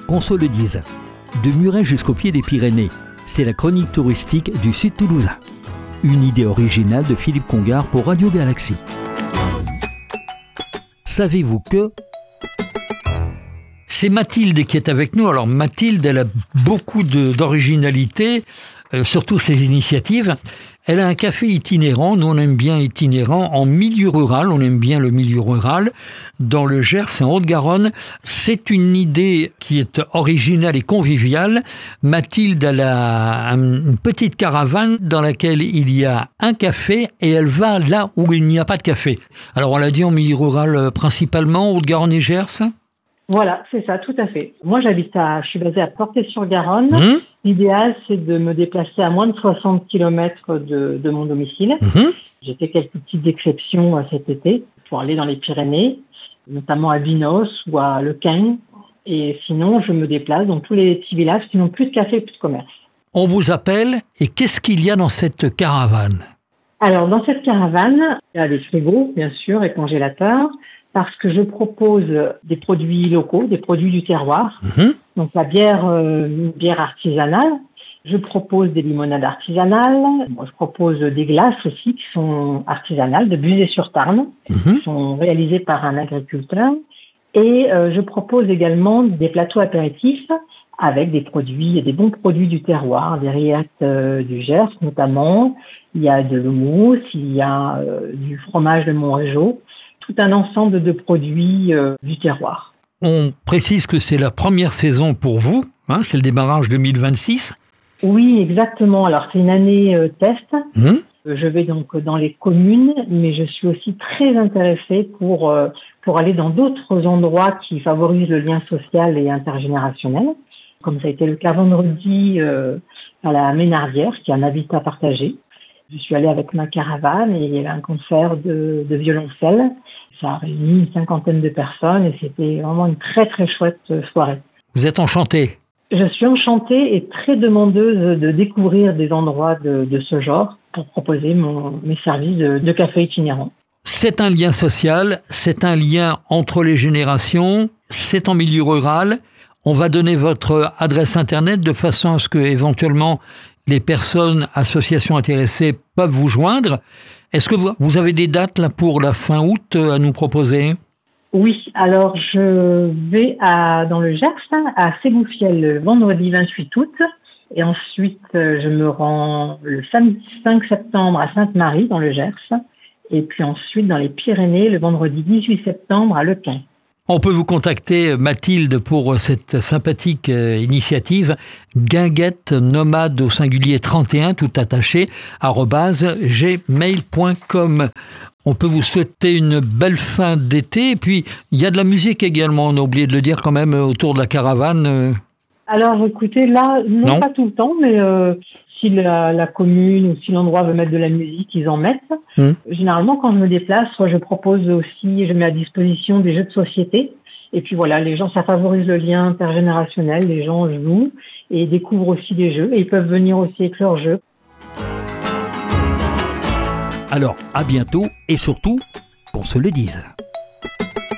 Qu'on se le dise, de Muret jusqu'au pied des Pyrénées, c'est la chronique touristique du Sud toulousain. Une idée originale de Philippe Congar pour Radio Galaxie. Savez-vous que... C'est Mathilde qui est avec nous. Alors Mathilde, elle a beaucoup d'originalité, surtout ses initiatives. Elle a un café itinérant, nous on aime bien itinérant, en milieu rural, on aime bien le milieu rural, dans le Gers, en Haute-Garonne. C'est une idée qui est originale et conviviale. Mathilde, elle a une petite caravane dans laquelle il y a un café et elle va là où il n'y a pas de café. Alors on l'a dit en milieu rural principalement, Haute-Garonne et Gers. Voilà, c'est ça, tout à fait. Moi, je suis basée à Portet-sur-Garonne. L'idéal, c'est de me déplacer à moins de 60 km de mon domicile. J'ai fait quelques petites exceptions cet été pour aller dans les Pyrénées, notamment à Binos ou à Le Caen. Et sinon, je me déplace dans tous les petits villages qui n'ont plus de café et plus de commerce. On vous appelle et qu'est-ce qu'il y a dans cette caravane ? Alors, dans cette caravane, il y a des frigos, bien sûr, et congélateurs, parce que je propose des produits locaux, des produits du terroir. Donc la bière artisanale. Je propose des limonades artisanales. Je propose des glaces aussi qui sont artisanales, de Buzet-sur-Tarn, qui sont réalisées par un agriculteur. Et je propose également des plateaux apéritifs avec des bons produits du terroir, des rillettes du Gers notamment. Il y a de l'houmous, il y a du fromage de Montrégeau. Tout un ensemble de produits du terroir. On précise que c'est la première saison pour vous, c'est le démarrage 2026. Oui, exactement. Alors, c'est une année test. Je vais donc dans les communes, mais je suis aussi très intéressée pour aller dans d'autres endroits qui favorisent le lien social et intergénérationnel, comme ça a été le cas vendredi à la Ménardière, qui est un habitat partagé. Je suis allée avec ma caravane et il y avait un concert de violoncelle. Ça a réuni une 50aine de personnes et c'était vraiment une très très chouette soirée. Vous êtes enchantée ? Je suis enchantée et très demandeuse de découvrir des endroits de ce genre pour proposer mes services de café itinérant. C'est un lien social, c'est un lien entre les générations, c'est en milieu rural. On va donner votre adresse internet de façon à ce que éventuellement les personnes, associations intéressées peuvent vous joindre. Est-ce que vous avez des dates là pour la fin août à nous proposer ? Oui, alors je vais dans le Gers, à Ségoufielle, le vendredi 28 août. Et ensuite, je me rends le samedi 5 septembre à Sainte-Marie, dans le Gers. Et puis ensuite, dans les Pyrénées, le vendredi 18 septembre à Le Caen. On peut vous contacter, Mathilde, pour cette sympathique initiative. Guinguette nomade au singulier 31, tout attaché, @gmail.com. On peut vous souhaiter une belle fin d'été. Et puis, il y a de la musique également, on a oublié de le dire quand même, autour de la caravane. Alors, écoutez, là, non pas tout le temps, mais si la commune ou si l'endroit veut mettre de la musique, ils en mettent. Généralement, quand je me déplace, soit je propose aussi, je mets à disposition des jeux de société. Et puis voilà, les gens, ça favorise le lien intergénérationnel. Les gens jouent et découvrent aussi des jeux. Et ils peuvent venir aussi avec leurs jeux. Alors, à bientôt et surtout, qu'on se le dise.